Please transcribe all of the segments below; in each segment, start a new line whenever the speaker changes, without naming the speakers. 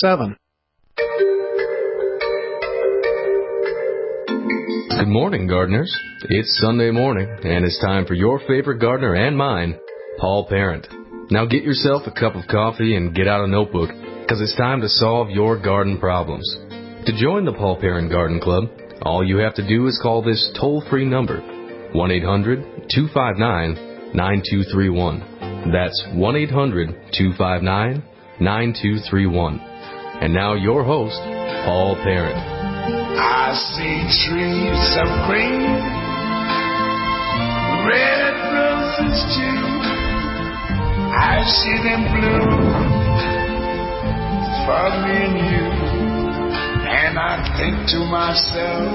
7.
Good morning, gardeners. It's Sunday morning, and it's time for your favorite gardener and mine, Paul Parent. Now get yourself a cup of coffee and get out a notebook, because it's time to solve your garden problems. To join the Paul Parent Garden Club, all you have to do is call this toll-free number, 1-800-259-9231. That's 1-800-259-9231. And now your host, Paul Parent.
I see trees of green, red roses too. I see them bloom for me and you. And I think to myself,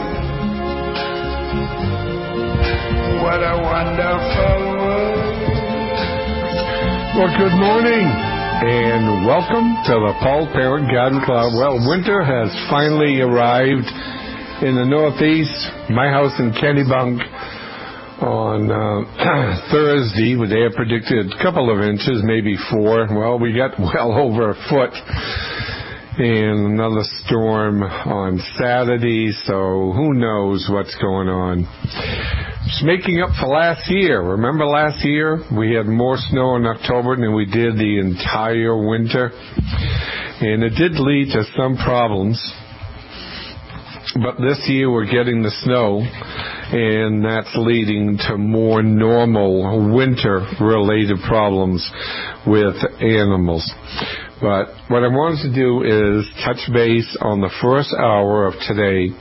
what a wonderful world.
Well, good morning, and welcome to the Paul Parent Garden Club. Well, winter has finally arrived in the Northeast. My house in Kennebunk on Thursday, they had predicted a couple of inches, maybe 4. Well, we got well over a foot. And another storm on Saturday, so who knows what's going on. It's making up for last year. Remember last year? We had more snow in October than we did the entire winter. And it did lead to some problems. But this year we're getting the snow, and that's leading to more normal winter-related problems with animals. But what I wanted to do is touch base on the first hour of today.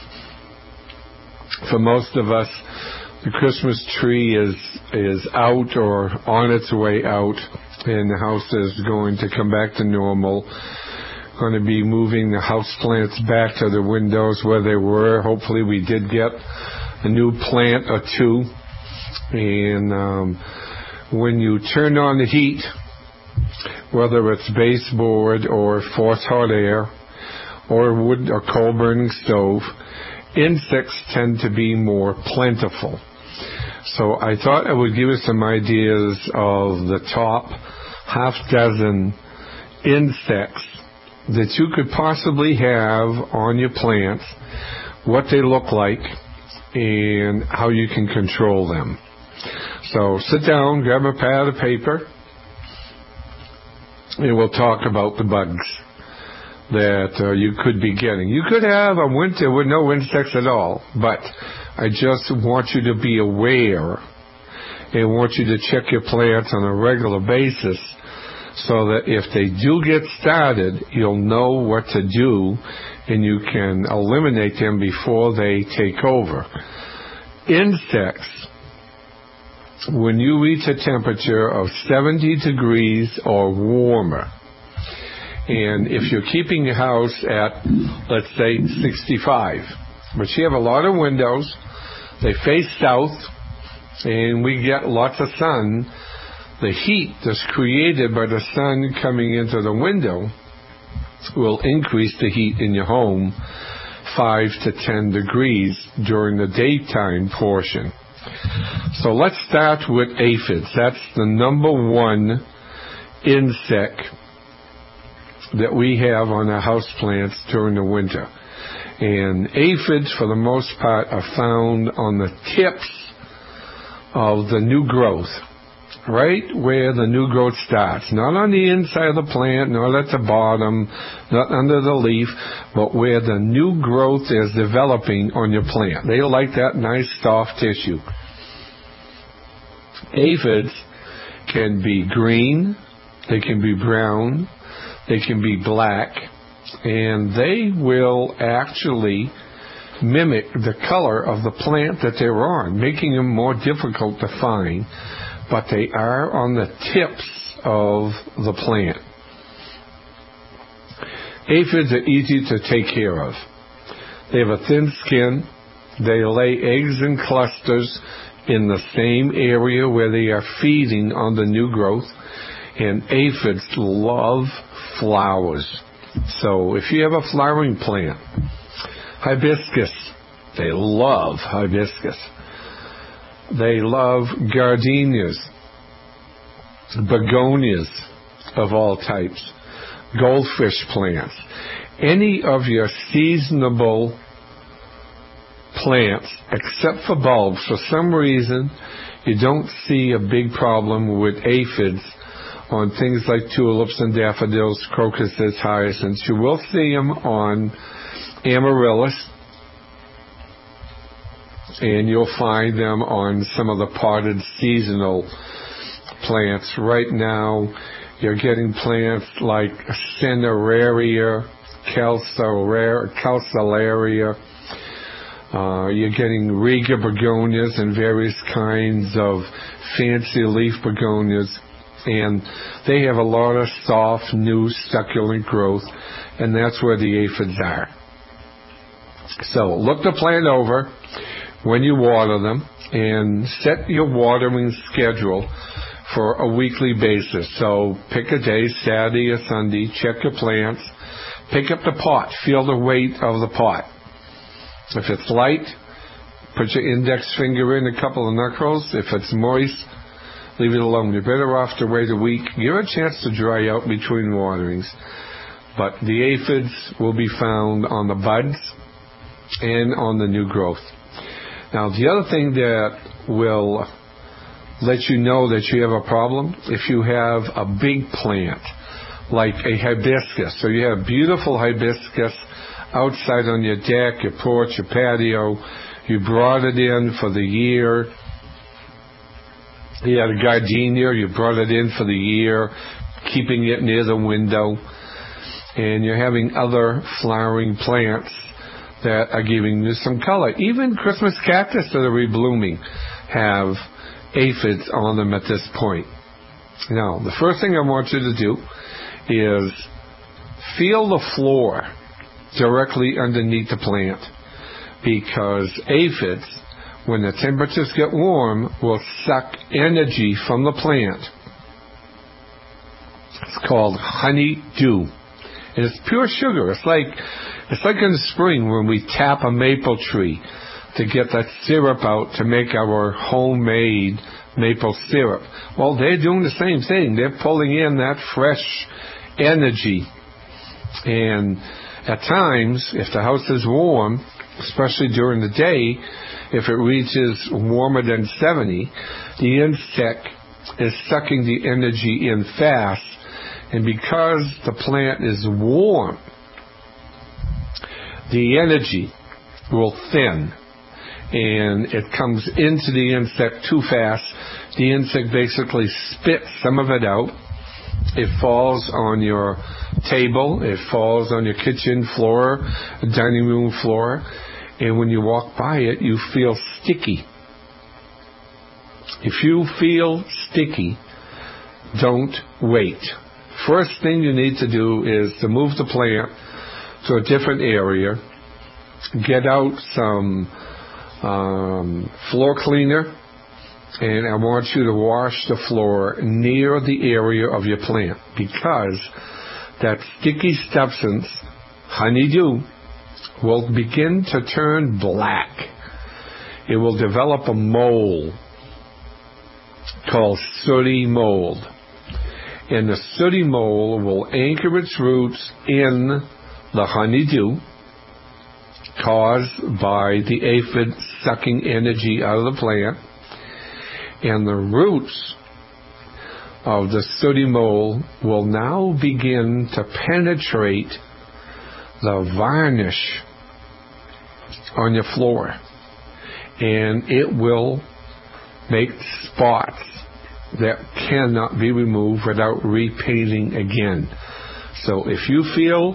For most of us, the Christmas tree is out or on its way out, and the house is going to come back to normal. Going to be moving the house plants back to the windows where they were. Hopefully we did get a new plant or two. And when you turn on the heat, whether it's baseboard or forced hot air or wood or coal burning stove, insects tend to be more plentiful. So I thought I would give you some ideas of the top half dozen insects that you could possibly have on your plants, what they look like, and how you can control them. So sit down, grab a pad of paper, and we'll talk about the bugs that you could be getting. You could have a winter with no insects at all, but I just want you to be aware and want you to check your plants on a regular basis so that if they do get started, you'll know what to do and you can eliminate them before they take over. Insects, when you reach a temperature of 70 degrees or warmer, and if you're keeping your house at, let's say, 65, but you have a lot of windows, they face south, and we get lots of sun, the heat that's created by the sun coming into the window will increase the heat in your home 5 to 10 degrees during the daytime portion. So let's start with aphids. That's the number one insect that we have on our houseplants during the winter. And aphids, for the most part, are found on the tips of the new growth, right where the new growth starts. Not on the inside of the plant, not at the bottom, not under the leaf, but where the new growth is developing on your plant. They like that nice soft tissue. Aphids can be green, they can be brown, they can be black, and they will actually mimic the color of the plant that they're on, making them more difficult to find, but they are on the tips of the plant. Aphids are easy to take care of. They have a thin skin. They lay eggs in clusters in the same area where they are feeding on the new growth, and aphids love flowers. So if you have a flowering plant, hibiscus, they love hibiscus. They love gardenias, begonias of all types. goldfish plants, any of your seasonable plants, except for bulbs. For some reason, you don't see a big problem with aphids on things like tulips and daffodils, crocuses, hyacinths. You will see them on amaryllis, and you'll find them on some of the potted seasonal plants. Right now, you're getting plants like Cineraria, Calceolaria. You're getting Riga begonias and various kinds of fancy leaf begonias. And they have a lot of soft, new, succulent growth, and that's where the aphids are. So look the plant over when you water them, and set your watering schedule for a weekly basis. So pick a day, Saturday or Sunday, check your plants, pick up the pot, feel the weight of the pot. If it's light, put your index finger in a couple of knuckles. If it's moist, leave it alone. You're better off to wait a week. Give it a chance to dry out between waterings. But the aphids will be found on the buds and on the new growth. Now, the other thing that will let you know that you have a problem, if you have a big plant, like a hibiscus. So you have beautiful hibiscus outside on your deck, your porch, your patio. You brought it in for the year. You had a gardenia, you brought it in for the year, keeping it near the window. And you're having other flowering plants that are giving you some color. Even Christmas cactus that are reblooming have aphids on them at this point. Now, the first thing I want you to do is feel the floor directly underneath the plant, because aphids, when the temperatures get warm, will suck energy from the plant. It's called honeydew. And it's pure sugar. It's like in the spring when we tap a maple tree to get that syrup out to make our homemade maple syrup. Well, they're doing the same thing. They're pulling in that fresh energy. And at times, if the house is warm, especially during the day, if it reaches warmer than 70, the insect is sucking the energy in fast. And because the plant is warm, the energy will thin, and it comes into the insect too fast. The insect basically spits some of it out. It falls on your table, it falls on your kitchen floor, dining room floor, and when you walk by it, you feel sticky. If you feel sticky, don't wait. First thing you need to do is to move the plant to a different area. Get out some floor cleaner, and I want you to wash the floor near the area of your plant, because that sticky substance, honeydew, will begin to turn black. It will develop a mold called sooty mold. And the sooty mold will anchor its roots in the honeydew caused by the aphid sucking energy out of the plant. And the roots of the sooty mold will now begin to penetrate the varnish on your floor. And it will make spots that cannot be removed without repainting again. So if you feel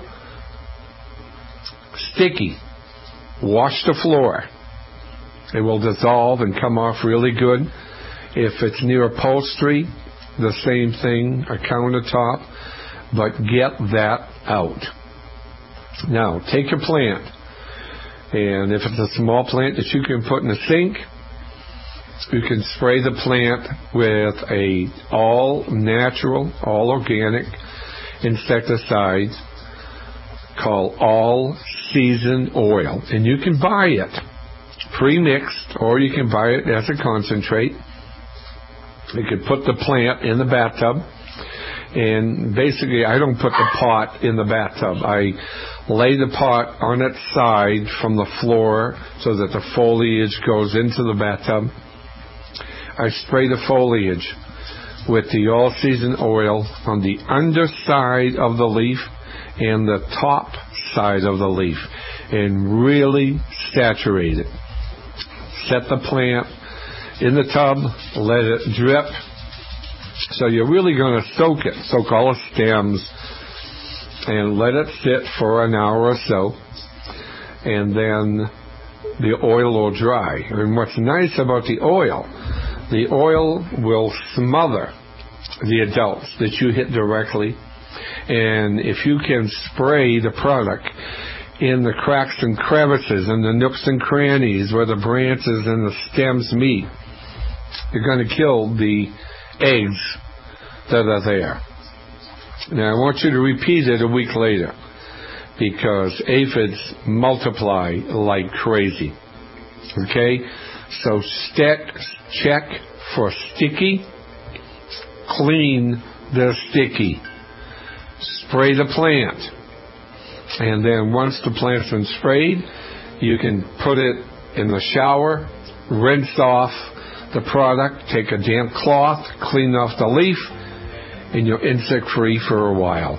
sticky, wash the floor. It will dissolve and come off really good. If it's near upholstery, the same thing, a countertop, but get that out. Now, take your plant, and if it's a small plant that you can put in a sink, you can spray the plant with a all-natural, all-organic insecticide called all-season oil. And you can buy it pre-mixed, or you can buy it as a concentrate. You can put the plant in the bathtub, And basically, I don't put the pot in the bathtub. I lay the pot on its side from the floor so that the foliage goes into the bathtub. I spray the foliage with the all-season oil on the underside of the leaf and the top side of the leaf and really saturate it. Set the plant in the tub, let it drip. So you're really going to soak all the stems and let it sit for an hour or so, and then the oil will dry. And what's nice about the oil will smother the adults that you hit directly. And if you can spray the product in the cracks and crevices and the nooks and crannies where the branches and the stems meet, you're going to kill the eggs that are there. Now, I want you to repeat it a week later because aphids multiply like crazy. Okay? So check for sticky, clean the sticky. Spray the plant. And then once the plant's been sprayed, you can put it in the shower, rinse off the product, take a damp cloth, clean off the leaf, and you're insect-free for a while.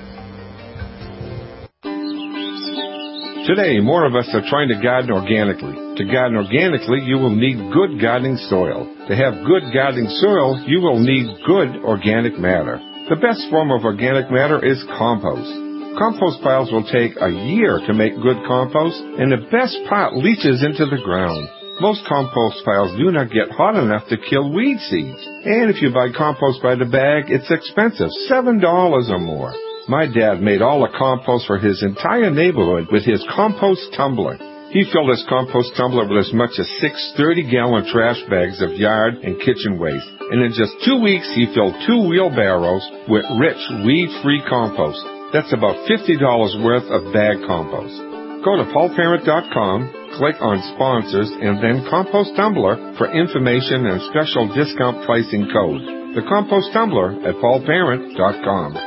Today, more of us are trying to garden organically. To garden organically, you will need good gardening soil. To have good gardening soil, you will need good organic matter. The best form of organic matter is compost. Compost piles will take a year to make good compost, and the best part leaches into the ground. Most compost piles do not get hot enough to kill weed seeds. And if you buy compost by the bag, it's expensive, $7 or more. My dad made all the compost for his entire neighborhood with his compost tumbler. He filled his compost tumbler with as much as 6 30-gallon trash bags of yard and kitchen waste. And in just 2 weeks, he filled 2 wheelbarrows with rich, weed-free compost. That's about $50 worth of bag compost. Go to paulparent.com, click on Sponsors, and then Compost Tumbler for information and special discount pricing code. The Compost Tumbler at paulparent.com.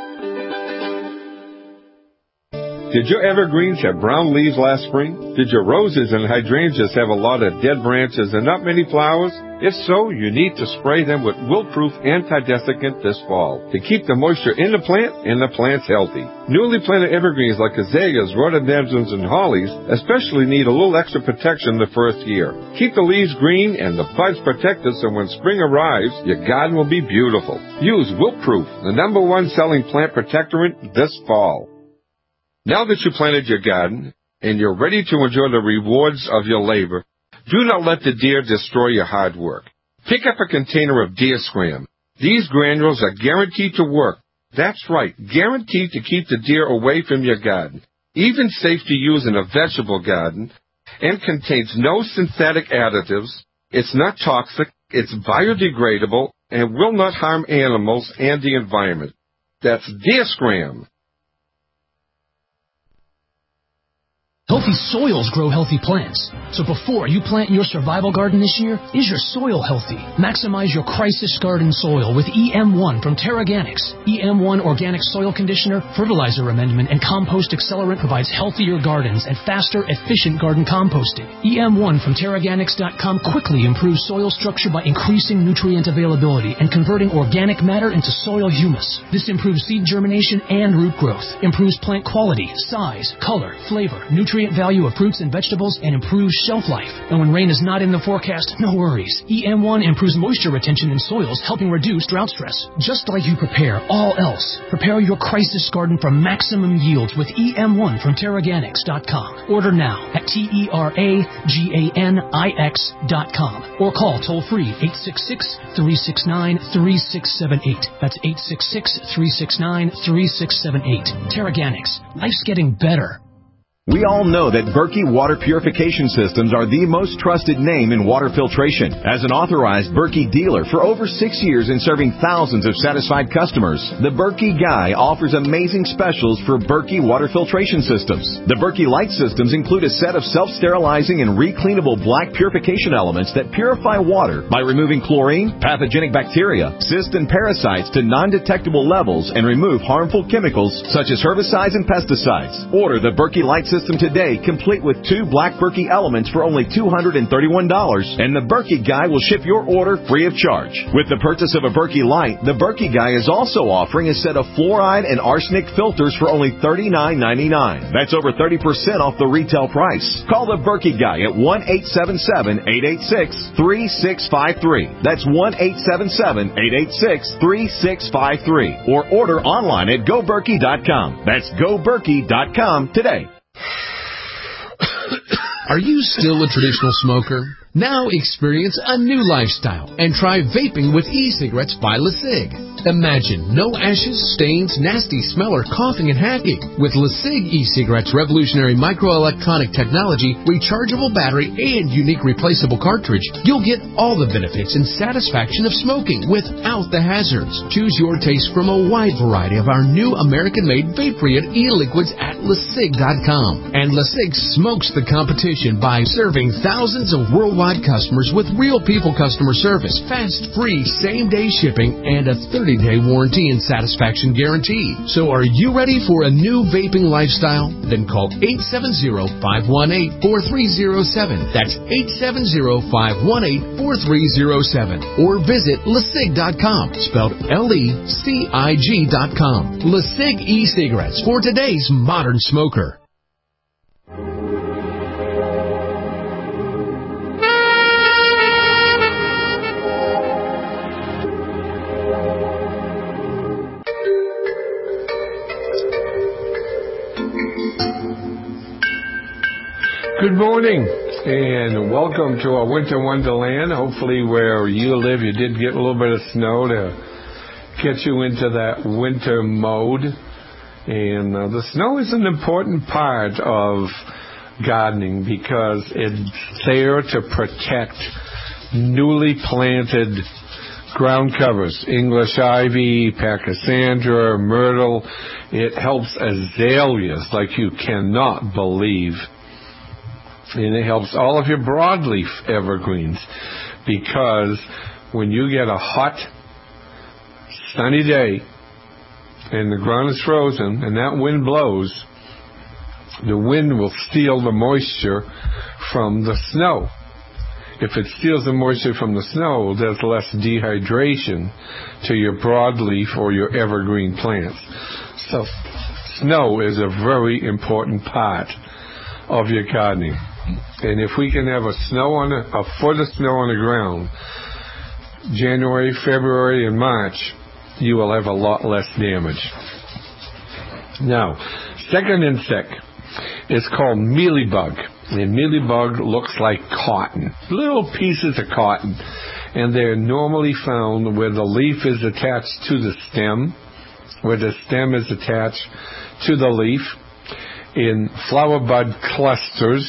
Did your evergreens have brown leaves last spring? Did your roses and hydrangeas have a lot of dead branches and not many flowers? If so, you need to spray them with wilt-proof anti-desiccant this fall to keep the moisture in the plant and the plants healthy. Newly planted evergreens like azaleas, rhododendrons, and hollies especially need a little extra protection the first year. Keep the leaves green and the buds protected so when spring arrives, your garden will be beautiful. Use Wilt-Proof, the #1 selling plant protectorant this fall. Now that you planted your garden and you're ready to enjoy the rewards of your labor, do not let the deer destroy your hard work. Pick up a container of Deer Scram. These granules are guaranteed to work. That's right, guaranteed to keep the deer away from your garden. Even safe to use in a vegetable garden and contains no synthetic additives. It's not toxic, it's biodegradable, and will not harm animals and the environment. That's Deer Scram.
Healthy soils grow healthy plants. So before you plant your survival garden this year, is your soil healthy? Maximize your crisis garden soil with EM1 from Terraganics. EM1 Organic Soil Conditioner, Fertilizer Amendment, and Compost Accelerant provides healthier gardens and faster, efficient garden composting. EM1 from Terraganics.com quickly improves soil structure by increasing nutrient availability and converting organic matter into soil humus. This improves seed germination and root growth, improves plant quality, size, color, flavor, nutrient value of fruits and vegetables, and improves shelf life. And when rain is not in the forecast, no worries. EM1 improves moisture retention in soils, helping reduce drought stress. Just like you prepare all else, prepare your crisis garden for maximum yields with EM1 from Terraganics.com. Order now at TERAGANIX.com or call toll-free 866-369-3678. That's 866-369-3678. Terraganics. Life's getting better.
We all know that Berkey Water Purification Systems are the most trusted name in water filtration. As an authorized Berkey dealer for over 6 years and serving thousands of satisfied customers, the Berkey Guy offers amazing specials for Berkey Water Filtration Systems. The Berkey Light Systems include a set of self-sterilizing and recleanable black purification elements that purify water by removing chlorine, pathogenic bacteria, cysts, and parasites to non-detectable levels and remove harmful chemicals such as herbicides and pesticides. Order the Berkey Light System today, complete with 2 black Berkey elements for only $231, and the Berkey Guy will ship your order free of charge. With the purchase of a Berkey Light, the Berkey Guy is also offering a set of fluoride and arsenic filters for only $39.99. That's over 30% off the retail price. Call the Berkey Guy at 1-877-886-3653. That's 1-877-886-3653. Or order online at GoBerkey.com. That's GoBerkey.com today.
Are you still a traditional smoker? Now experience a new lifestyle and try vaping with e-cigarettes by LeSig. Imagine no ashes, stains, nasty smell, or coughing and hacking. With LeSig e-cigarettes' revolutionary microelectronic technology, rechargeable battery, and unique replaceable cartridge, you'll get all the benefits and satisfaction of smoking without the hazards. Choose your taste from a wide variety of our new American-made vape-free e-liquids at LeSig.com. And LeSig smokes the competition by serving thousands of worldwide customers with real people customer service, fast, free, same-day shipping, and a 30-day warranty and satisfaction guarantee. So are you ready for a new vaping lifestyle? Then call 870-518-4307. That's 870-518-4307. Or visit LeSig.com, spelled LECIG.com. LeSig e-cigarettes for today's modern smoker.
Good morning, and welcome to our winter wonderland. Hopefully where you live, you did get a little bit of snow to get you into that winter mode. And the snow is an important part of gardening because it's there to protect newly planted ground covers, English ivy, pachysandra, myrtle. It helps azaleas like you cannot believe. And it helps all of your broadleaf evergreens because when you get a hot, sunny day and the ground is frozen and that wind blows, the wind will steal the moisture from the snow. If it steals the moisture from the snow, there's less dehydration to your broadleaf or your evergreen plants. So snow is a very important part of your gardening. And if we can have a foot of snow on the ground, January, February, and March, you will have a lot less damage. Now, second insect is called mealybug. And mealybug looks like cotton, little pieces of cotton. And they're normally found where the leaf is attached to the stem, where the stem is attached to the leaf, in flower bud clusters.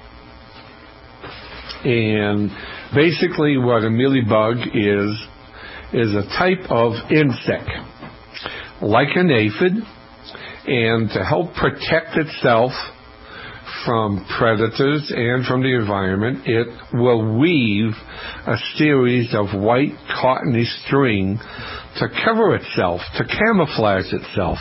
And basically what a mealybug is a type of insect, like an aphid, and to help protect itself from predators and from the environment, it will weave a series of white cottony string to cover itself, to camouflage itself.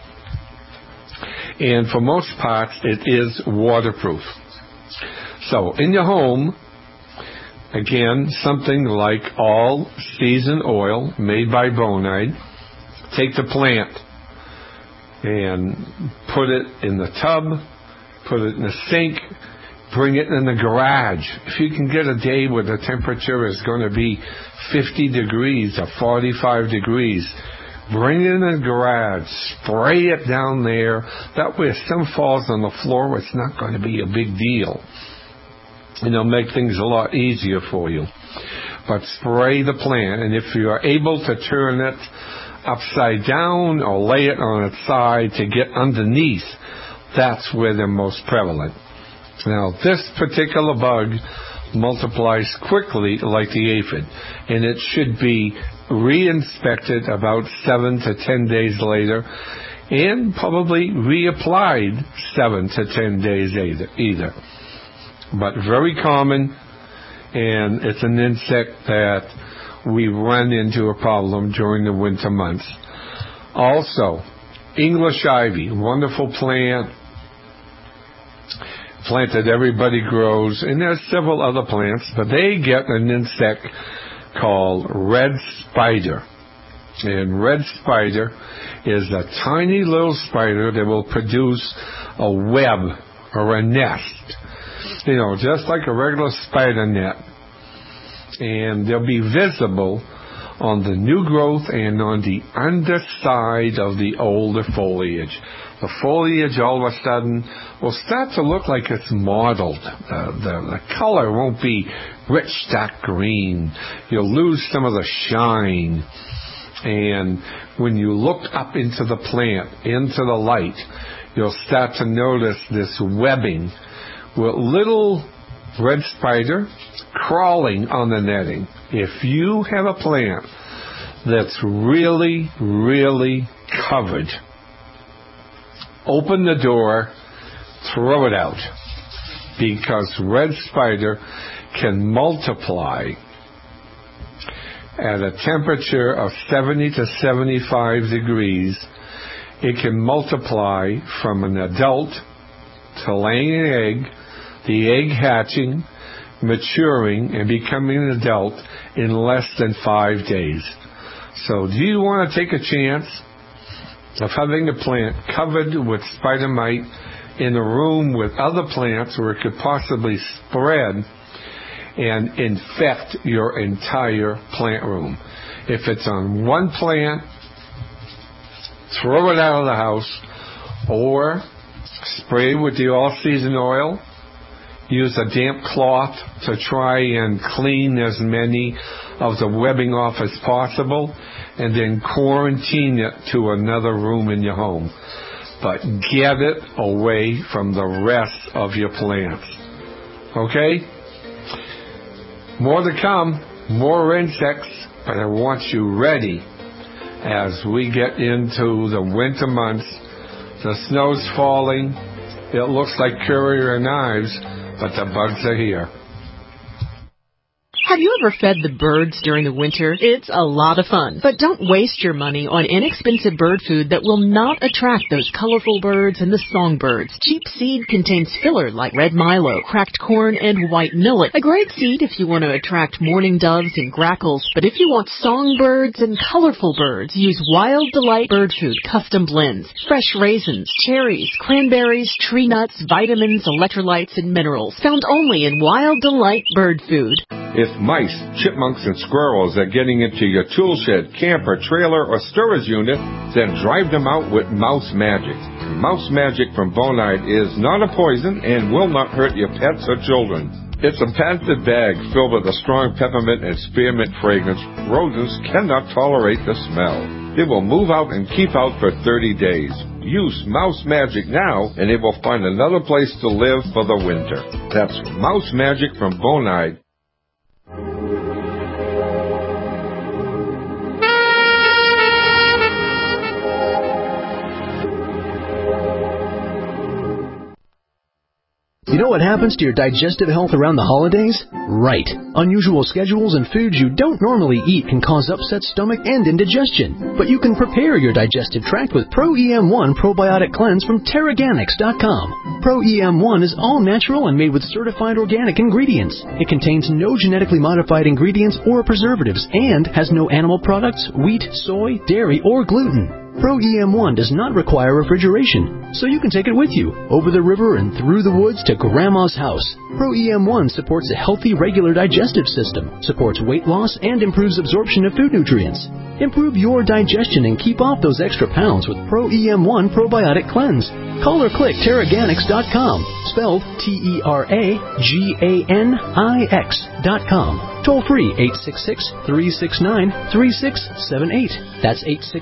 And for most parts, it is waterproof. So in your home, again, something like all-season oil made by Bonide. Take the plant and put it in the tub, put it in the sink, bring it in the garage. If you can get a day where the temperature is going to be 50 degrees or 45 degrees, bring it in the garage, spray it down there. That way if some falls on the floor, it's not going to be a big deal. And it'll make things a lot easier for you. But spray the plant, and if you are able to turn it upside down or lay it on its side to get underneath that's where they're most prevalent. Now, this particular bug multiplies quickly like the aphid, and it should be re-inspected about 7 to 10 days later, and probably reapplied 7 to 10 days either. But very common, and it's an insect that we run into a problem during the winter months. Also, English ivy, wonderful plant that everybody grows, and there's several other plants, but they get an insect called red spider. And red spider is a tiny little spider that will produce a web or a nest, just like a regular spider net. And they'll be visible on the new growth and on the underside of the older foliage. The foliage all of a sudden will start to look like it's mottled. The color won't be rich dark green. You'll lose some of the shine. And when you look up into the plant, into the light, you'll start to notice this webbing with little red spider crawling on the netting. If you have a plant that's really, really covered, open the door, throw it out, because red spider can multiply at a temperature of 70 to 75 degrees. It can multiply from an adult to laying an egg, the egg hatching, maturing, and becoming an adult in less than 5 days. So do you want to take a chance of having a plant covered with spider mite in a room with other plants where it could possibly spread and infect your entire plant room? If it's on one plant, throw it out of the house, or spray with the all-season oil. Use a damp cloth to try and clean as many of the webbing off as possible, and then quarantine it to another room in your home. But get it away from the rest of your plants. Okay? More to come, more insects, but I want you ready as we get into the winter months. The snow's falling. It looks like courier knives, but the bugs are here.
Have you ever fed the birds during the winter? It's a lot of fun. But don't waste your money on inexpensive bird food that will not attract those colorful birds and the songbirds. Cheap seed contains filler like red milo, cracked corn, and white millet. A great seed if you want to attract mourning doves and grackles. But if you want songbirds and colorful birds, use Wild Delight Bird Food Custom Blends. Fresh raisins, cherries, cranberries, tree nuts, vitamins, electrolytes, and minerals. Found only in Wild Delight Bird Food.
If mice, chipmunks, and squirrels are getting into your tool shed, camper, trailer, or storage unit, then drive them out with Mouse Magic. Mouse Magic from Bonide is not a poison and will not hurt your pets or children. It's a patented bag filled with a strong peppermint and spearmint fragrance. Rodents cannot tolerate the smell. It will move out and keep out for 30 days. Use Mouse Magic now, and it will find another place to live for the winter. That's Mouse Magic from Bonide.
You know what happens to your digestive health around the holidays? Right. Unusual schedules and foods you don't normally eat can cause upset stomach and indigestion. But you can prepare your digestive tract with Pro-EM1 Probiotic Cleanse from Teraganix.com. Pro-EM1 is all natural and made with certified organic ingredients. It contains no genetically modified ingredients or preservatives and has no animal products, wheat, soy, dairy, or gluten. Pro-EM1 does not require refrigeration, so you can take it with you, over the river and through the woods to Grandma's house. Pro-EM1 supports a healthy, regular digestive system, supports weight loss, and improves absorption of food nutrients. Improve your digestion and keep off those extra pounds with Pro-EM1 Probiotic Cleanse. Call or click Teraganix.com spelled TERAGANIX.com. Toll free 866-369-3678. That's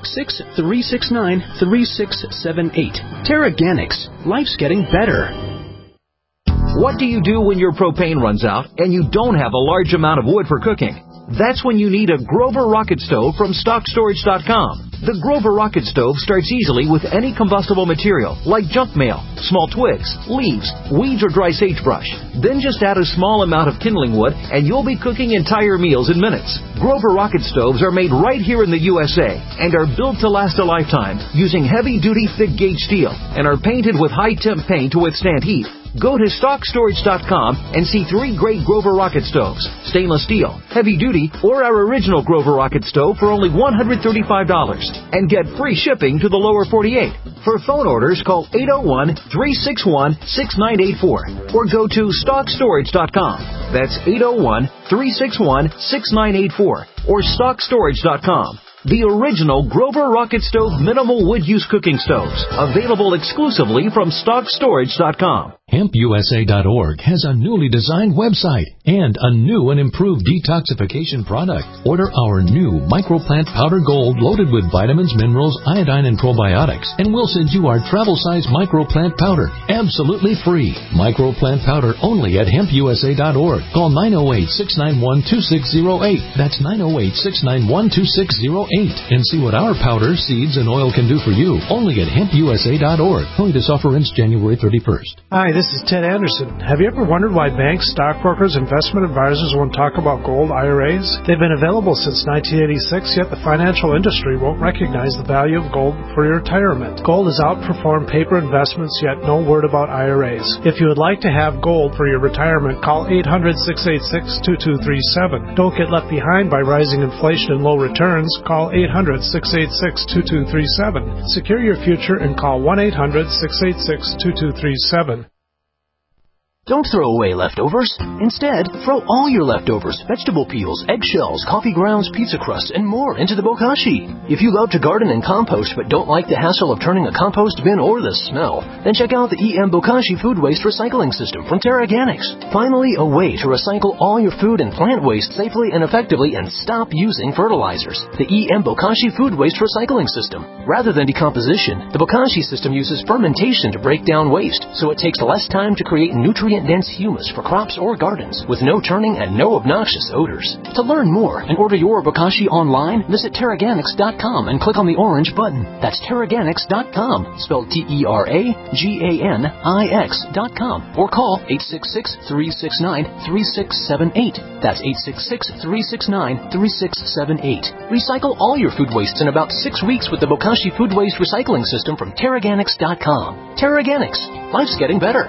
866-369-3678. Terraganics. Life's getting better.
What do you do when your propane runs out and you don't have a large amount of wood for cooking? That's when you need a Grover Rocket Stove from StockStorage.com. The Grover Rocket Stove starts easily with any combustible material, like junk mail, small twigs, leaves, weeds, or dry sagebrush. Then just add a small amount of kindling wood, and you'll be cooking entire meals in minutes. Grover Rocket Stoves are made right here in the USA and are built to last a lifetime using heavy-duty, thick-gauge steel and are painted with high-temp paint to withstand heat. Go to StockStorage.com and see 3 great Grover Rocket Stoves, stainless steel, heavy duty, or our original Grover Rocket Stove for only $135 and get free shipping to the lower 48. For phone orders, call 801-361-6984 or go to StockStorage.com. That's 801-361-6984 or StockStorage.com. The original Grover Rocket Stove minimal wood use cooking stoves, available exclusively from StockStorage.com.
HempUSA.org has a newly designed website and a new and improved detoxification product. Order our new Microplant Powder Gold loaded with vitamins, minerals, iodine, and probiotics, and we'll send you our travel-size Microplant Powder absolutely free. Microplant Powder only at HempUSA.org. Call 908-691-2608. That's 908-691-2608. And see what our powder, seeds, and oil can do for you only at HempUSA.org. Only this offer ends January 31st.
Hi, this is Ted Anderson. Have you ever wondered why banks, stockbrokers, investment advisors won't talk about gold IRAs? They've been available since 1986, yet the financial industry won't recognize the value of gold for your retirement. Gold has outperformed paper investments, yet no word about IRAs. If you would like to have gold for your retirement, call 800-686-2237. Don't get left behind by rising inflation and low returns. Call 800-686-2237. Secure your future and call 1-800-686-2237.
Don't throw away leftovers. Instead, throw all your leftovers, vegetable peels, eggshells, coffee grounds, pizza crusts, and more into the bokashi. If you love to garden and compost but don't like the hassle of turning a compost bin or the smell, then check out the EM Bokashi Food Waste Recycling System from Terraganics. Finally, a way to recycle all your food and plant waste safely and effectively and stop using fertilizers. The EM Bokashi Food Waste Recycling System. Rather than decomposition, the Bokashi system uses fermentation to break down waste, so it takes less time to create nutrient-dense humus for crops or gardens with no turning and no obnoxious odors. To learn more and order your bokashi online, visit Terraganics.com and click on the orange button. That's Terraganics.com, spelled Terraganix.com, or call 866-369-3678. That's 866-369-3678. Recycle all your food wastes in about 6 weeks with the Bokashi Food Waste Recycling System from Terraganics.com. Terraganics. Life's getting better.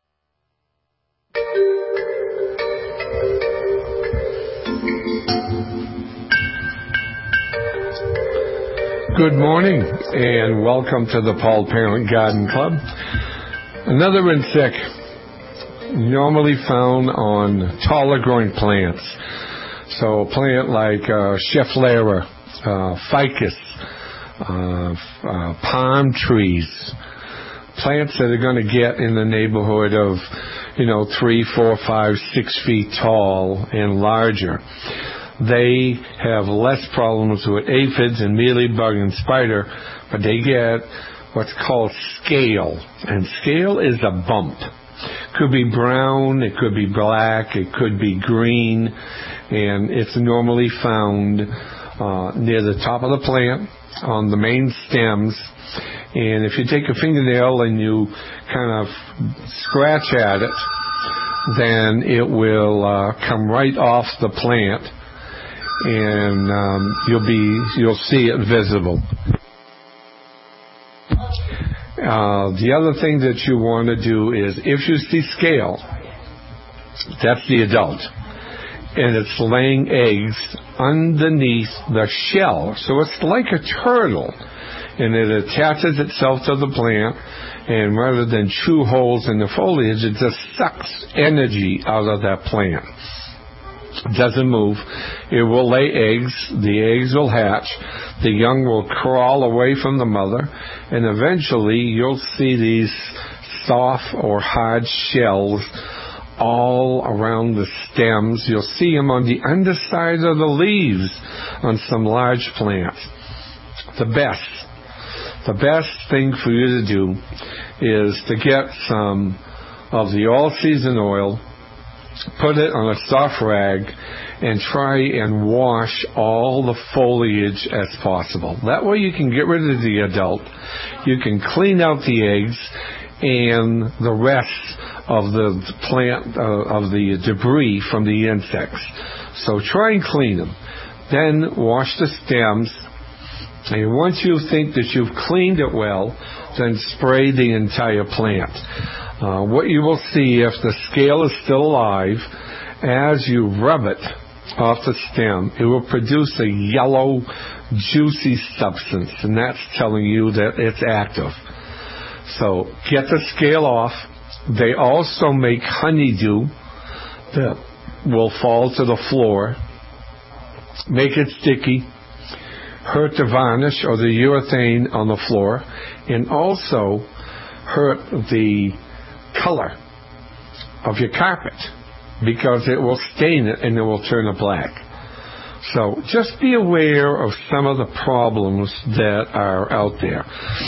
Good morning, and welcome to the Paul Parent Garden Club. Another insect normally found on taller growing plants. So a plant like Schefflera, ficus, palm trees, plants that are going to get in the neighborhood of, 3, 4, 5, 6 feet tall and larger. They have less problems with aphids and mealybug and spider, but they get what's called scale. And scale is a bump. Could be brown, it could be black, it could be green, and it's normally found near the top of the plant, on the main stems. And if you take a fingernail and you kind of scratch at it, then it will come right off the plant, and you'll see it visible. The other thing that you want to do is, if you see scale, that's the adult, and it's laying eggs underneath the shell. So it's like a turtle, and it attaches itself to the plant, and rather than chew holes in the foliage, it just sucks energy out of that plant. It doesn't move. It will lay eggs. The eggs will hatch. The young will crawl away from the mother, and eventually you'll see these soft or hard shells all around the stems. You'll see them on the underside of the leaves on some large plants. The best thing for you to do is to get some of the all-season oil, put it on a soft rag, and try and wash all the foliage as possible. That way you can get rid of the adult, you can clean out the eggs and the rest of the plant, of the debris from the insects. So try and clean them. Then wash the stems, and once you think that you've cleaned it well, then spray the entire plant. What you will see, if the scale is still alive, as you rub it off the stem, it will produce a yellow, juicy substance, and that's telling you that it's active. So get the scale off. They also make honeydew that will fall to the floor, make it sticky, hurt the varnish or the urethane on the floor, and also hurt the color of your carpet, because it will stain it and it will turn it black. So just be aware of some of the problems that are out there.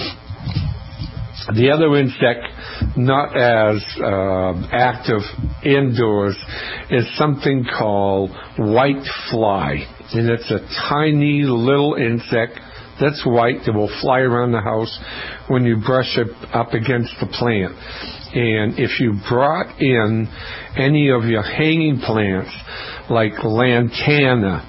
The other insect not as active indoors is something called white fly. And it's a tiny little insect that's white that will fly around the house when you brush it up against the plant. And if you brought in any of your hanging plants, like lantana,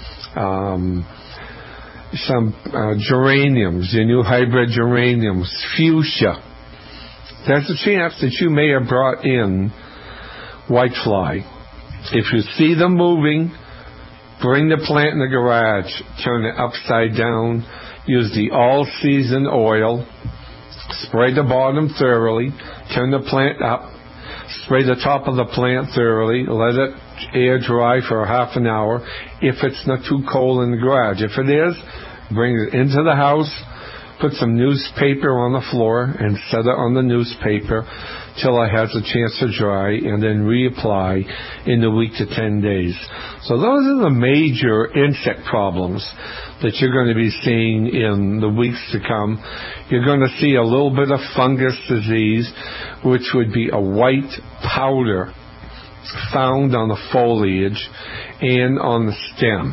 some geraniums, your new hybrid geraniums, fuchsia, there's a chance that you may have brought in whitefly. If you see them moving, bring the plant in the garage, turn it upside down, use the all-season oil, spray the bottom thoroughly, turn the plant up, spray the top of the plant thoroughly, let it air dry for half an hour if it's not too cold in the garage. If it is, bring it into the house, put some newspaper on the floor and set it on the newspaper till it has a chance to dry, and then reapply in a week to 10 days. So those are the major insect problems that you're going to be seeing in the weeks to come. You're going to see a little bit of fungus disease, which would be a white powder found on the foliage and on the stem.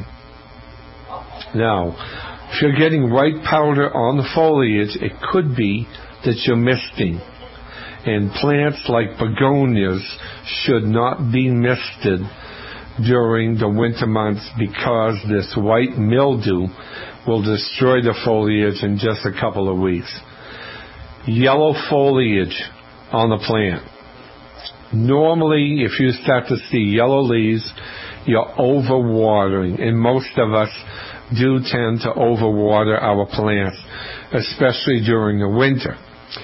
Now, if you're getting white powder on the foliage, it could be that you're misting. And plants like begonias should not be misted during the winter months, because this white mildew will destroy the foliage in just a couple of weeks. Yellow foliage on the plant. Normally, if you start to see yellow leaves, you're overwatering, and most of us do tend to overwater our plants, especially during the winter.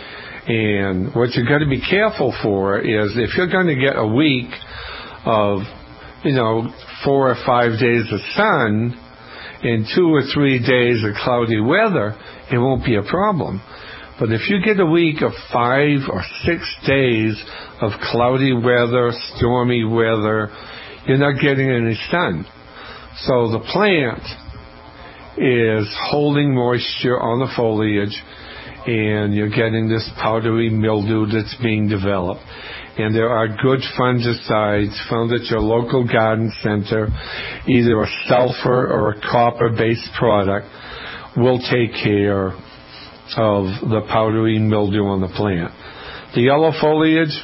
And what you've got to be careful for is, if you're going to get a week of 4 or 5 days of sun and 2 or 3 days of cloudy weather, it won't be a problem. But if you get a week of 5 or 6 days of cloudy weather, stormy weather, you're not getting any sun. So the plant is holding moisture on the foliage, and you're getting this powdery mildew that's being developed. And there are good fungicides found at your local garden center. Either a sulfur or a copper-based product will take care of the powdery mildew on the plant. The yellow foliage,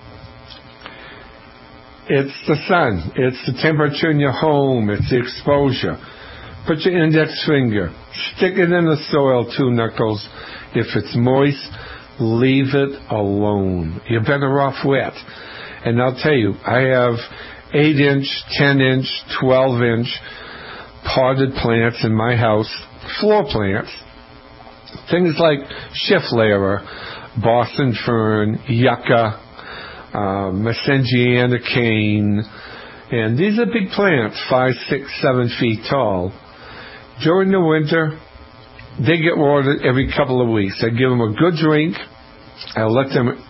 it's the sun, it's the temperature in your home, it's the exposure. Put your index finger, stick it in the soil, 2 knuckles. If it's moist, leave it alone. You're better off wet. And I'll tell you, I have 8-inch, 10-inch, 12-inch potted plants in my house, floor plants. Things like Schifflera, Boston fern, yucca, Messengiana cane. And these are big plants, 5, 6, 7 feet tall. During the winter, they get watered every couple of weeks. I give them a good drink. I let them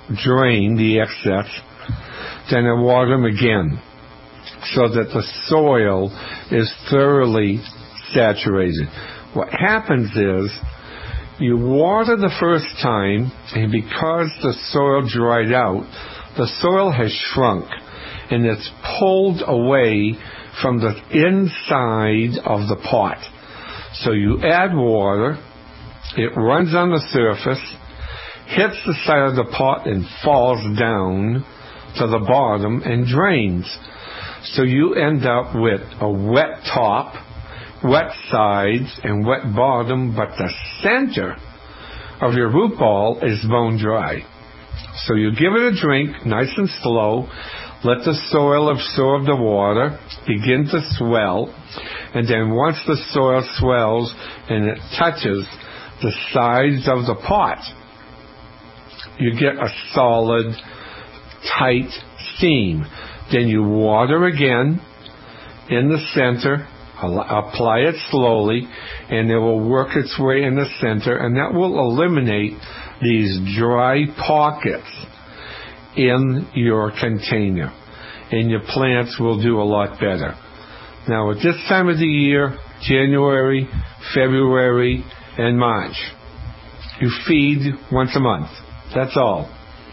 drain the excess, then I water them again so that the soil is thoroughly saturated. What happens is you water the first time, and because the soil dried out, the soil has shrunk and it's pulled away from the inside of the pot. So you add water, it runs on the surface, hits the side of the pot and falls down to the bottom and drains. So you end up with a wet top, wet sides, and wet bottom, but the center of your root ball is bone dry. So you give it a drink, nice and slow, let the soil absorb the water, begin to swell, and then once the soil swells and it touches the sides of the pot, you get a solid, tight seam. Then you water again in the center, apply it slowly, and it will work its way in the center, and that will eliminate these dry pockets in your container, and your plants will do a lot better. Now, at this time of the year, January, February, and March, you feed once a month. That's all.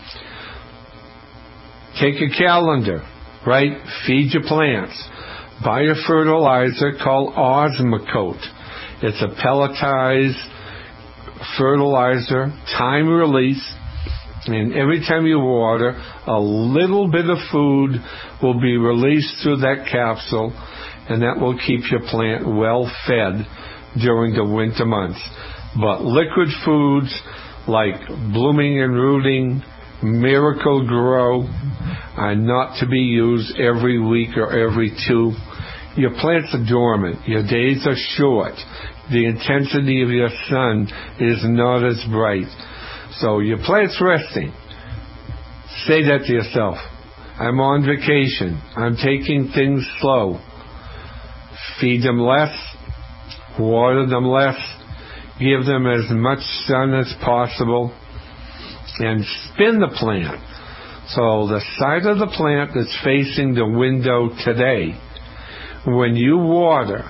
Take a calendar, right? Feed your plants. Buy a fertilizer called Osmocote. It's a pelletized fertilizer, time release, and every time you water, a little bit of food will be released through that capsule, and that will keep your plant well fed during the winter months. But liquid foods like Blooming and Rooting, Miracle Grow are not to be used every week or every two. Your plants are dormant. Your days are short. The intensity of your sun is not as bright. So your plant's resting. Say that to yourself. I'm on vacation. I'm taking things slow. Feed them less. Water them less. Give them as much sun as possible. And spin the plant. So the side of the plant that's facing the window today, when you water,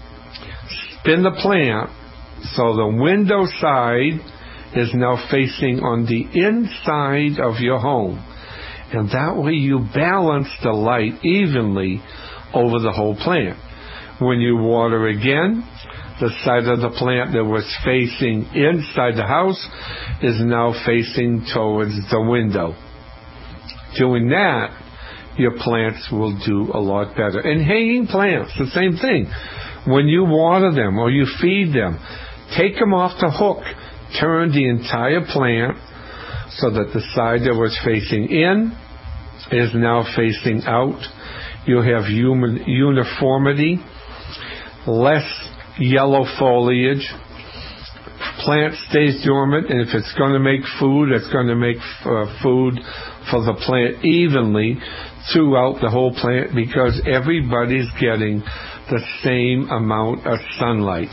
spin the plant so the window side is now facing on the inside of your home. And that way you balance the light evenly over the whole plant. When you water again, the side of the plant that was facing inside the house is now facing towards the window. Doing that, your plants will do a lot better. And hanging plants, the same thing. When you water them or you feed them, take them off the hook. Turn the entire plant so that the side that was facing in is now facing out. You have uniformity, less yellow foliage. Plant stays dormant, and if it's going to make food, it's going to make food for the plant evenly throughout the whole plant, because everybody's getting the same amount of sunlight.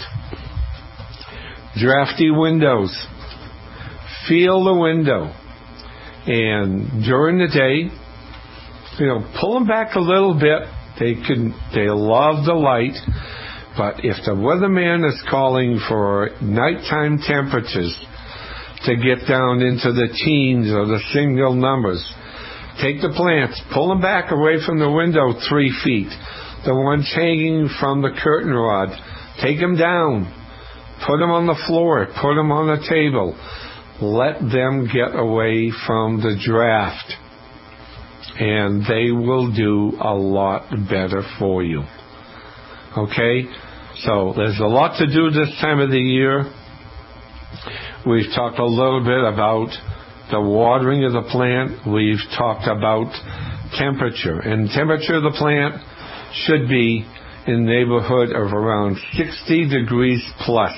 Drafty windows. Feel the window. And during the day, pull them back a little bit. They love the light. But if the weatherman is calling for nighttime temperatures to get down into the teens or the single numbers, take the plants, pull them back away from the window 3 feet. The ones hanging from the curtain rod, take them down. Put them on the floor. Put them on the table. Let them get away from the draft. And they will do a lot better for you. Okay? So there's a lot to do this time of the year. We've talked a little bit about the watering of the plant. We've talked about temperature. And temperature of the plant should be in the neighborhood of around 60 degrees plus.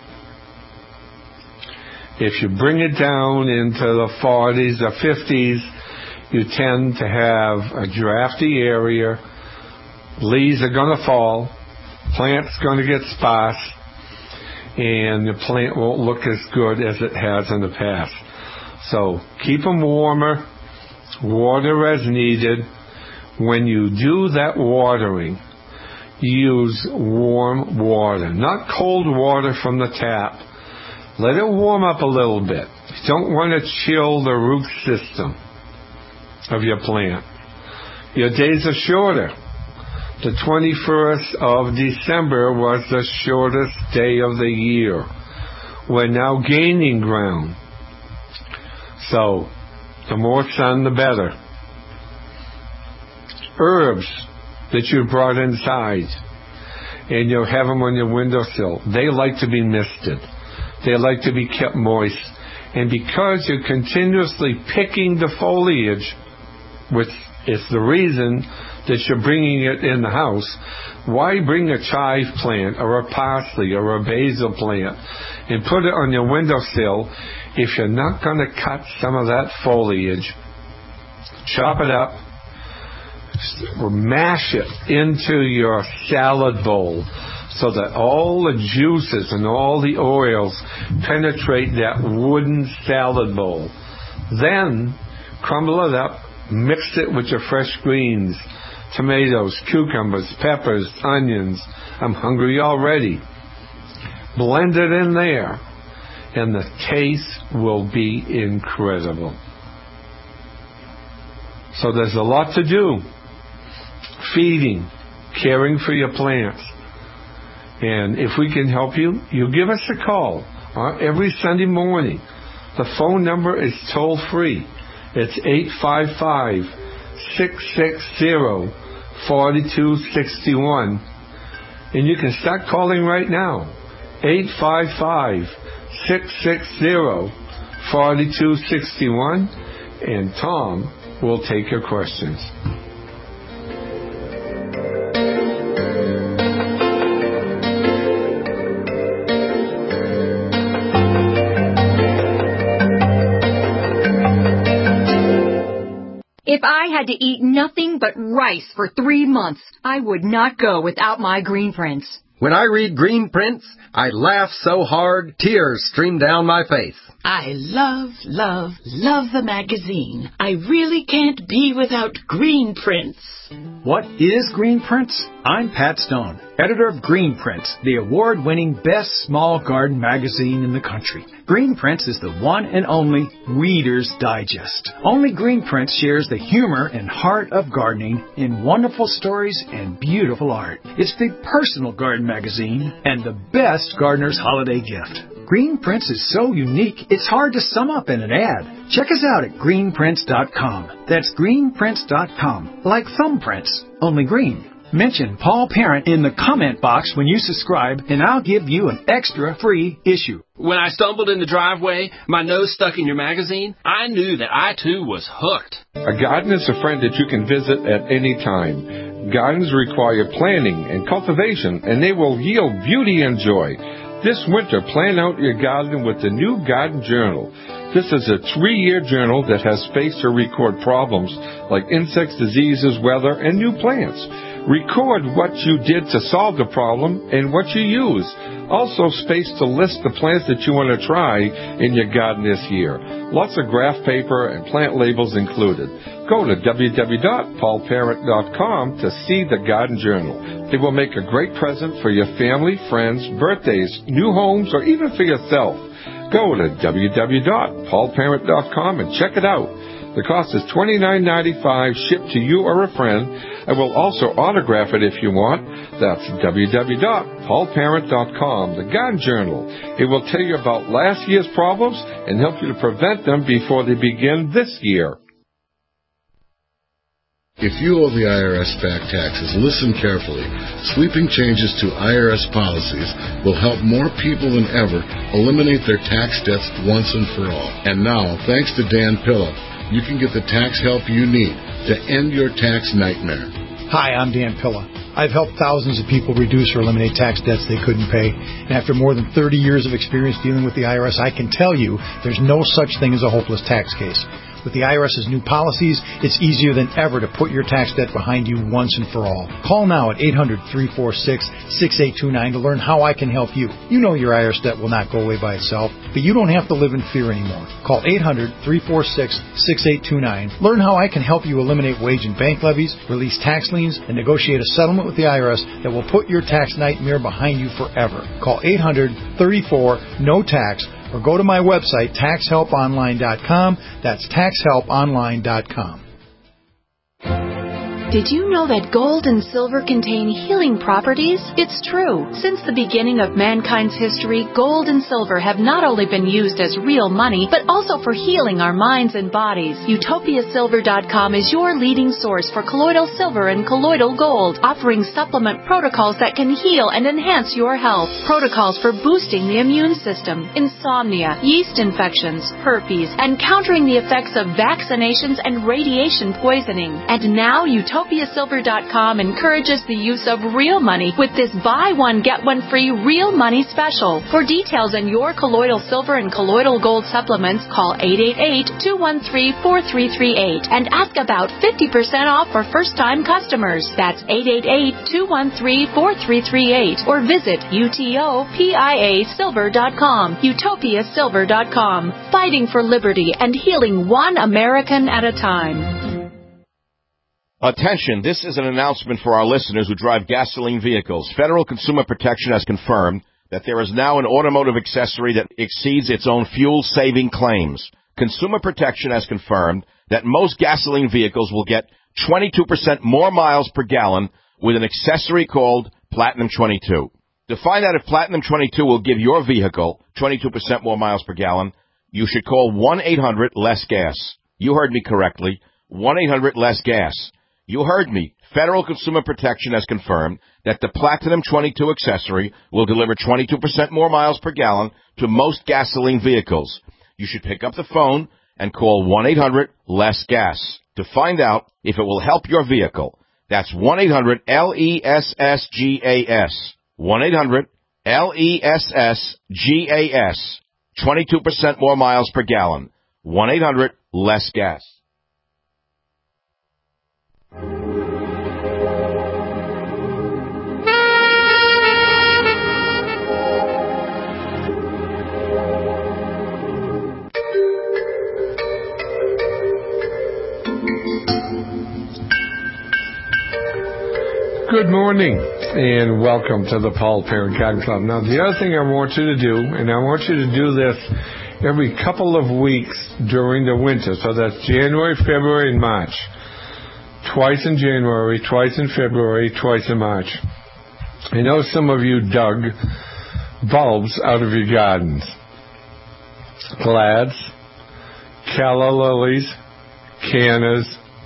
If you bring it down into the 40s or 50s, you tend to have a drafty area. Leaves are going to fall. Plant's going to get sparse. And the plant won't look as good as it has in the past. So keep them warmer, water as needed. When you do that watering, use warm water, not cold water from the tap. Let it warm up a little bit. You don't want to chill the root system of your plant. Your days are shorter. The 21st of December was the shortest day of the year. We're now gaining ground. So, the more sun, the better. Herbs that you brought inside, and you have them on your windowsill, they like to be misted. They like to be kept moist. And because you're continuously picking the foliage, which is the reason that you're bringing it in the house, why bring a chive plant or a parsley or a basil plant and put it on your windowsill if you're not going to cut some of that foliage, chop it up, or mash it into your salad bowl so that all the juices and all the oils penetrate that wooden salad bowl. Then crumble it up, mix it with your fresh greens, tomatoes, cucumbers, peppers, onions. I'm hungry already. Blend it in there, and the taste will be incredible. So there's a lot to do. Feeding, caring for your plants. And if we can help you, you give us a call every Sunday morning. The phone number is toll free. It's 855-660-4261. And you can start calling right now. 855-660-4261. And Tom will take your questions.
If I had to eat nothing but rice for 3 months, I would not go without my Green Prints.
When I read Green Prints, I laugh so hard, tears stream down my face.
I love the magazine. I really can't be without Green Prints.
What is Green Prints? I'm Pat Stone, editor of Green Prints, the award-winning best small garden magazine in the country. Green Prints is the one and only Reader's Digest. Only Green Prints shares the humor and heart of gardening in wonderful stories and beautiful art. It's the personal garden magazine and the best gardener's holiday gift. Green Prints is so unique, it's hard to sum up in an ad. Check us out at greenprints.com. That's greenprints.com, like thumbprints, only green. Mention Paul Parent in the comment box when you subscribe, and I'll give you an extra free issue.
When I stumbled in the driveway, my nose stuck in your magazine, I knew that I too was hooked.
A garden is a friend that you can visit at any time. Gardens require planning and cultivation, and they will yield beauty and joy. This winter, plan out your garden with the new Garden Journal. This is a 3-year journal that has space to record problems like insects, diseases, weather, and new plants. Record what you did to solve the problem and what you use. Also space to list the plants that you want to try in your garden this year. Lots of graph paper and plant labels included. Go to www.paulparent.com to see the Garden Journal. It will make a great present for your family, friends, birthdays, new homes, or even for yourself. Go to www.paulparent.com and check it out. The cost is $29.95 shipped to you or a friend. I will also autograph it if you want. That's www.paulparent.com, the Garden Journal. It will tell you about last year's problems and help you to prevent them before they begin this year.
If you owe the IRS back taxes, listen carefully. Sweeping changes to IRS policies will help more people than ever eliminate their tax debts once and for all. And now, thanks to Dan Pilla, you can get the tax help you need to end your tax nightmare.
Hi, I'm Dan Pilla. I've helped thousands of people reduce or eliminate tax debts they couldn't pay. And after more than 30 years of experience dealing with the IRS, I can tell you there's no such thing as a hopeless tax case. With the IRS's new policies, it's easier than ever to put your tax debt behind you once and for all. Call now at 800-346-6829 to learn how I can help you. You know your IRS debt will not go away by itself, but you don't have to live in fear anymore. Call 800-346-6829. Learn how I can help you eliminate wage and bank levies, release tax liens, and negotiate a settlement with the IRS that will put your tax nightmare behind you forever. Call 800-34-NO-TAX or go to my website, taxhelponline.com. That's taxhelponline.com.
Did you know that gold and silver contain healing properties? It's true. Since the beginning of mankind's history, gold and silver have not only been used as real money, but also for healing our minds and bodies. UtopiaSilver.com is your leading source for colloidal silver and colloidal gold, offering supplement protocols that can heal and enhance your health. Protocols for boosting the immune system, insomnia, yeast infections, herpes, and countering the effects of vaccinations and radiation poisoning. And now UtopiaSilver.com encourages the use of real money with this buy one, get one free real money special. For details on your colloidal silver and colloidal gold supplements, call 888-213-4338 and ask about 50% off for first-time customers. That's 888-213-4338 or visit UTOPIASilver.com. UtopiaSilver.com. Fighting for liberty and healing one American at a time.
Attention, this is an announcement for our listeners who drive gasoline vehicles. Federal Consumer Protection has confirmed that there is now an automotive accessory that exceeds its own fuel-saving claims. Consumer Protection has confirmed that most gasoline vehicles will get 22% more miles per gallon with an accessory called Platinum 22. To find out if Platinum 22 will give your vehicle 22% more miles per gallon, you should call 1-800-LESS-GAS. You heard me correctly, 1-800-LESS-GAS. You heard me. Federal Consumer Protection has confirmed that the Platinum 22 accessory will deliver 22% more miles per gallon to most gasoline vehicles. You should pick up the phone and call 1-800-LESS-GAS to find out if it will help your vehicle. That's 1-800-LESS-GAS. 1-800-LESS-GAS. 22% more miles per gallon. 1-800-LESS-GAS.
Good morning, and welcome to the Paul Parent Garden Club. Now, the other thing I want you to do, and I want you to do this every couple of weeks during the winter, so that's January, February, and March. Twice in January, twice in February, twice in March. I know some of you dug bulbs out of your gardens. Glads, calla lilies, cannas,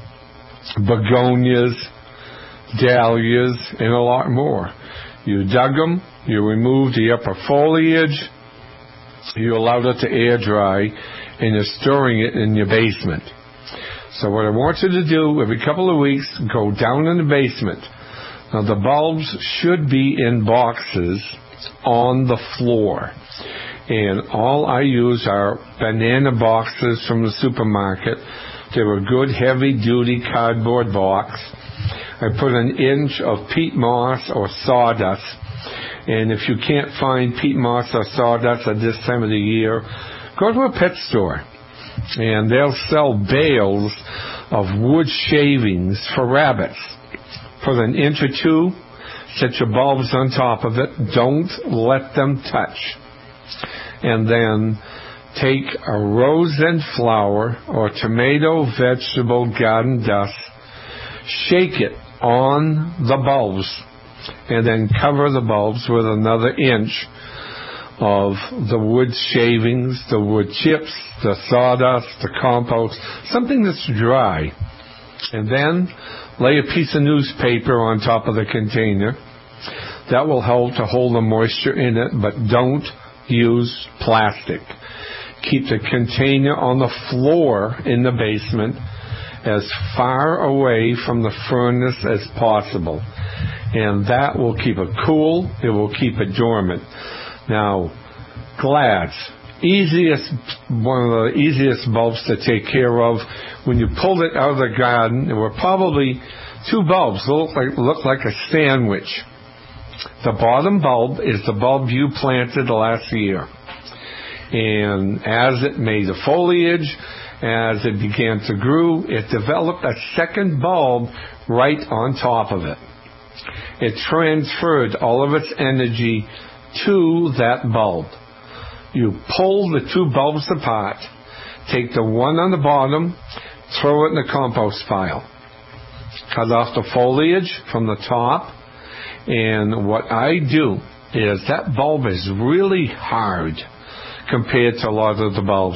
begonias, dahlias, and a lot more. You dug them, you removed the upper foliage, you allowed it to air dry, and you're storing it in your basement. So what I want you to do every couple of weeks, go down in the basement. Now the bulbs should be in boxes on the floor. And all I use are banana boxes from the supermarket. They're a good heavy-duty cardboard box. I put an inch of peat moss or sawdust. And if you can't find peat moss or sawdust at this time of the year, go to a pet store. And they'll sell bales of wood shavings for rabbits. Put an inch or two, set your bulbs on top of it. Don't let them touch. And then take a rose and flower or tomato vegetable garden dust, shake it on the bulbs, and then cover the bulbs with another inch of the wood shavings, the wood chips, the sawdust, the compost, something that's dry. And then lay a piece of newspaper on top of the container. That will help to hold the moisture in it, but don't use plastic. Keep the container on the floor in the basement as far away from the furnace as possible. And that will keep it cool. It will keep it dormant. Now, glads. one of the easiest bulbs to take care of. When you pulled it out of the garden, there were probably 2 bulbs that looked like a sandwich. The bottom bulb is the bulb you planted last year. And as it made the foliage, as it began to grow, it developed a second bulb right on top of it. It transferred all of its energy to that bulb. You pull the 2 bulbs apart, take the one on the bottom, throw it in the compost pile. Cut off the foliage from the top, and what I do is that bulb is really hard compared to a lot of the bulbs.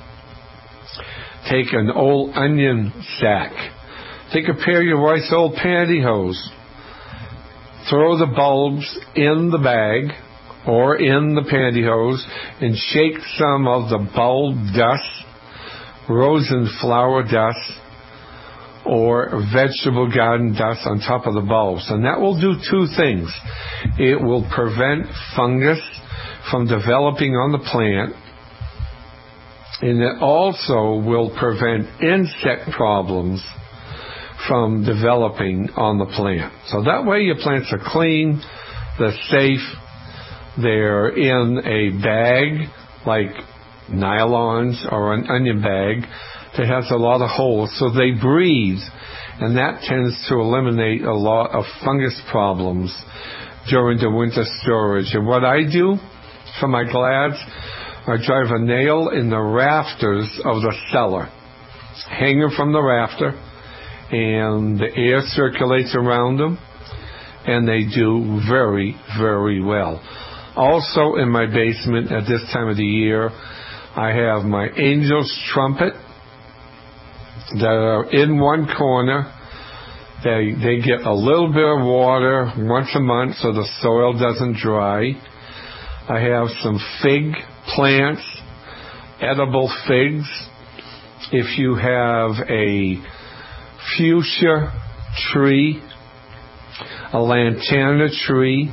Take an old onion sack. Take a pair of your wife's old pantyhose. Throw the bulbs in the bag or in the pantyhose and shake some of the bulb dust, rose and flower dust, or vegetable garden dust on top of the bulbs. And that will do 2 things. It will prevent fungus from developing on the plant, and it also will prevent insect problems from developing on the plant. So that way your plants are clean, they're safe, they're in a bag like nylons or an onion bag that has a lot of holes, so they breathe, and that tends to eliminate a lot of fungus problems during the winter storage. And what I do for my glads, I drive a nail in the rafters of the cellar, hang them from the rafter, and the air circulates around them, and they do very, very well. Also in my basement at this time of the year, I have my angel's trumpet that are in one corner. They get a little bit of water once a month so the soil doesn't dry. I have some fig plants, edible figs. If you have a fuchsia tree, a lantana tree,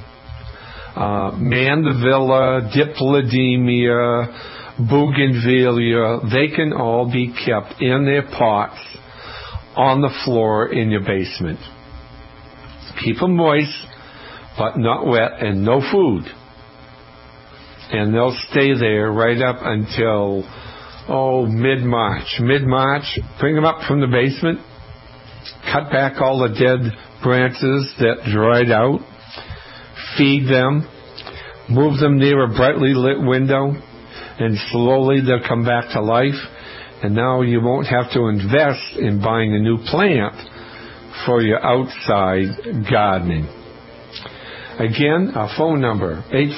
mandevilla, diplademia, bougainvillea, they can all be kept in their pots on the floor in your basement. Keep them moist, but not wet, and no food. And they'll stay there right up until, mid-March. Mid-March, bring them up from the basement, cut back all the dead branches that dried out, feed them, move them near a brightly lit window, and slowly they'll come back to life. And now you won't have to invest in buying a new plant for your outside gardening. Again, our phone number,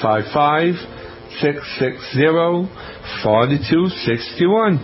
855-660-4261.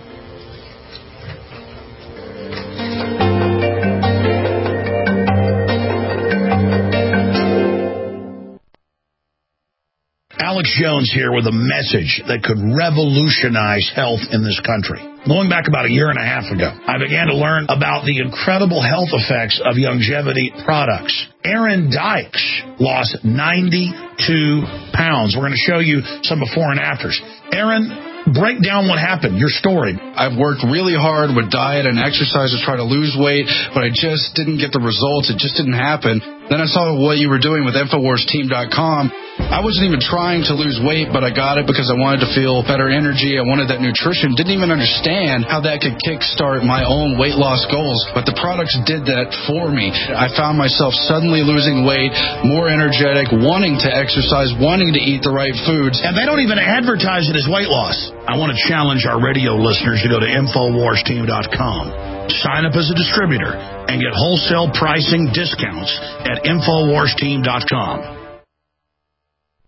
Alex Jones here with a message that could revolutionize health in this country. Going back about a year and a half ago, I began to learn about the incredible health effects of longevity products. Aaron Dykes lost 92 pounds. We're going to show you some before and afters. Aaron, break down what happened, your story.
I've worked really hard with diet and exercise to try to lose weight, but I just didn't get the results. It just didn't happen. Then I saw what you were doing with InfoWarsTeam.com. I wasn't even trying to lose weight, but I got it because I wanted to feel better energy. I wanted that nutrition. Didn't even understand how that could kickstart my own weight loss goals, but the products did that for me. I found myself suddenly losing weight, more energetic, wanting to exercise, wanting to eat the right foods.
And they don't even advertise it as weight loss. I want to challenge our radio listeners to go to InfoWarsTeam.com. Sign up as a distributor and get wholesale pricing discounts at InfoWarsTeam.com.